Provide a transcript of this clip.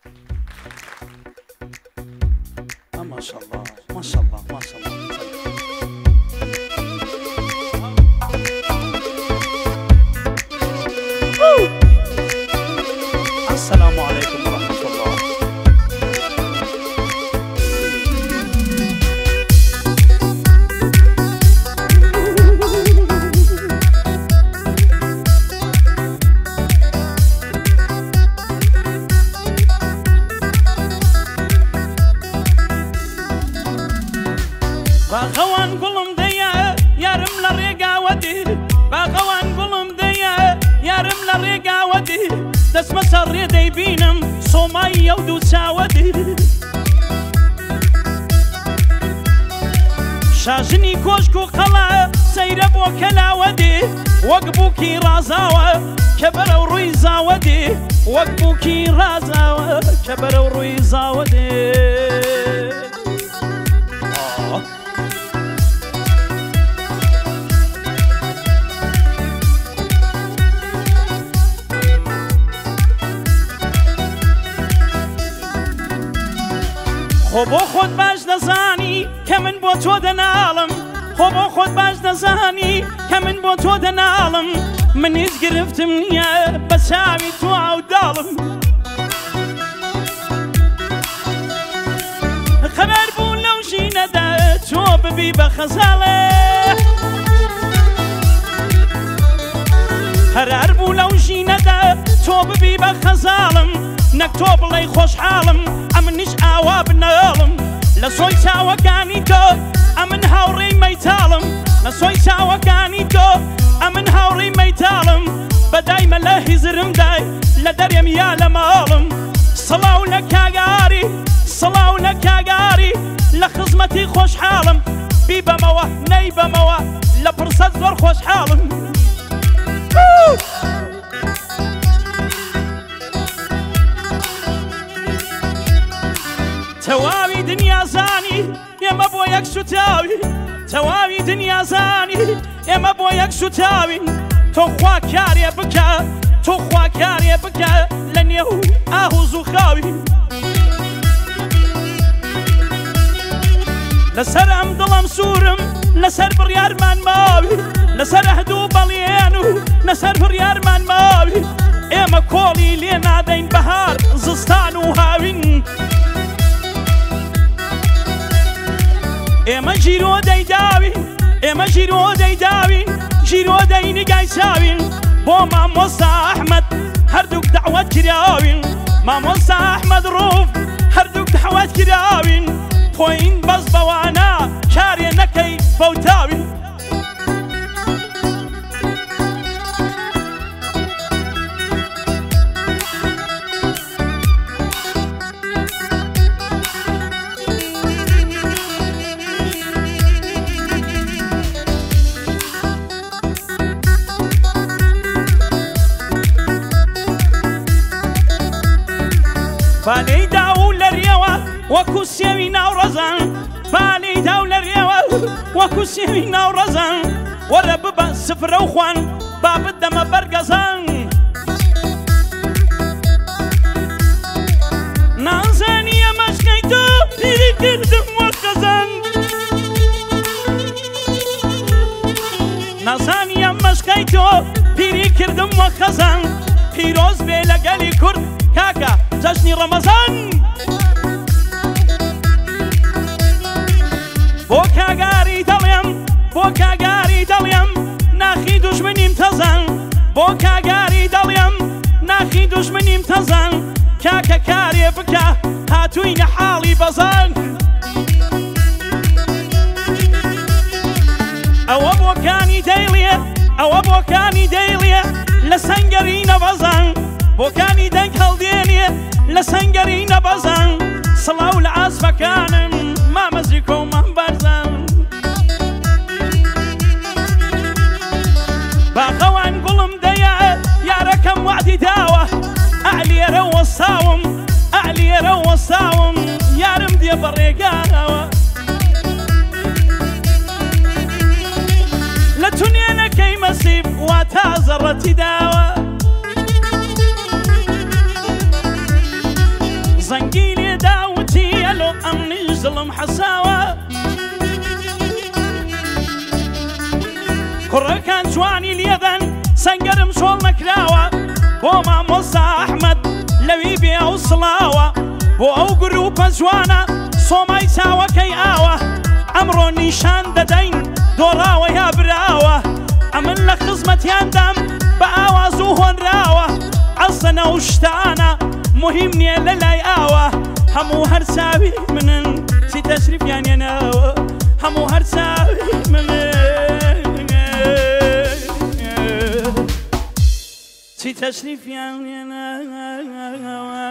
ما شاء الله ما شاء الله ما شاء الله. السلام عليكم ورحمة الله. باغوان قلم ديا يارم لريقا ودي باغوان قلم ديا يارم لريقا ودي دس مسر يدي بينم صومايا ودوسا ودي شاجني كوشكو قلا سير بو كلا ودي وقبوكي رازاوة كبر ورويزا ودي وقبوكي رازاوة كبر ورويزا ودي. خۆ خۆت باش دەزانی کە من بۆ تۆ دەناڵم خۆ خۆت باش دەزانی کە من بۆ تۆ دەناڵم من هیچ گرفتم نییە بە چاوی تۆ ئاوداڵم خەبەر بوو لەو ژینەدا تۆ ببی بە خەزاڵێ هەرار بوو لەو ژینەدا تۆ ببی بە خەزاڵم نەک تۆ بڵێ خۆشحاڵم ئەمنیش ئاوا بنەڵم لە سۆی چاوەکانی تۆ ئەمن هاوڕێی مەیتاڵم لە سۆی چاوەکانی تۆ ئەمن هاوڕێی مەیتاڵم بەدایمە لە هیزرمدای لە دەرێم یا لە ماڵم سڵاو لە کاگاری سڵاو لە کاگاری لە خزمەتی خۆشحاڵم بی بەمەوە نەی بەمەوە لە پرسەت زۆر خۆشحاڵم. تەواوی دنیا زانی ئێمە بۆ یەک سوتاوی تەواوی دنیا زانی ئێمە بۆ یەک سوتاوین تۆ خوا کارێ بکە تۆ خوا کارێ بکە لە نێو ئاهوز و خاوی لەسەر ئەم دڵم سوورم لەسەر بڕیارمان ماوی لەسەر هەدوو بەڵێن و لەسەر بڕیارمان ماوی ئێمە کۆڵی لێ نادەین بەهار زستان و هاوین ئێمە ژیرۆ دەیداوین ئێمە ژیرۆ دەیداوین ژیرۆ دەینگای چاوین بۆ مامۆستا ئەحمەد هەردووک دەعوەت کراوین مامۆستا ئەحمەد ڕووف هەردووک دەعوەت کراوین خۆین بەس بەوانە کارێ نەکەی بەوتاوین. بالەی داو لە ڕێوە وەکو سێوی ناوڕەزان بالەی داو لە ڕێوە وەکو سێوی ناوڕەزان وەرە ببە سفرە و خوان با بدەمە بەرگەزان نازانی ئەمەشکەی تۆ پیری کردم وە خەزان نازانی ئەمەشکەی تۆ پیری کردم وە خەزان پیرۆز بێ لەگەلی کورد کاکە جەژنی ڕەمەزان بۆ کاگاری دەڵێم بۆ کاگاری دەڵێم ناخی دوژمنیم تەزان بۆ کاگاری دەڵێم ناخی دوژمنیم تەزان کاکە کارێ بکە هاتووینە حاڵی بەزان ئەوە بۆکانی دەیڵێ ئەوە بۆکانی دەیڵێ لە سەنگەری نەبەزان بۆکانی دەنگ هەڵدێنێ لە سەنگەری نەبەزان سڵاو لە ئاسپەکانم مامەزی کۆمان بەرزان باغەوان گوڵم دەیە یارەکەم وعدی داوە ئەعلێرە وەساوم ئەعلێرە وەساوم یارم دێ بە ڕێگانەوە لە تونێنەکەی مەسیب وا تازەڕەتی داوە سەنگی لێداوتی ئەلۆ ئەمنیش دڵم حەساوە کوڕەکان جوانی لێدەن سەنگەرم شۆڵ نەکراوە بۆ مامۆستا ئەحمەد لەوی بێ ئەو سڵاوە بۆ ئەو گروپە جوانە سۆمای چاوەکەی ئاوە ئەمڕۆ نیشان دەدەین دۆڕاوە یا براوە ئەمن لە خزمەتیاندام بە ئاواز و هۆنراوە ئەسەنە و شتانە مهم نییە لە لای ئاوە هەموو هەر چاوی منن چی تەشریفیان هێناوە هەموو هەر چاوی منن چی تەشریفیان هێناوە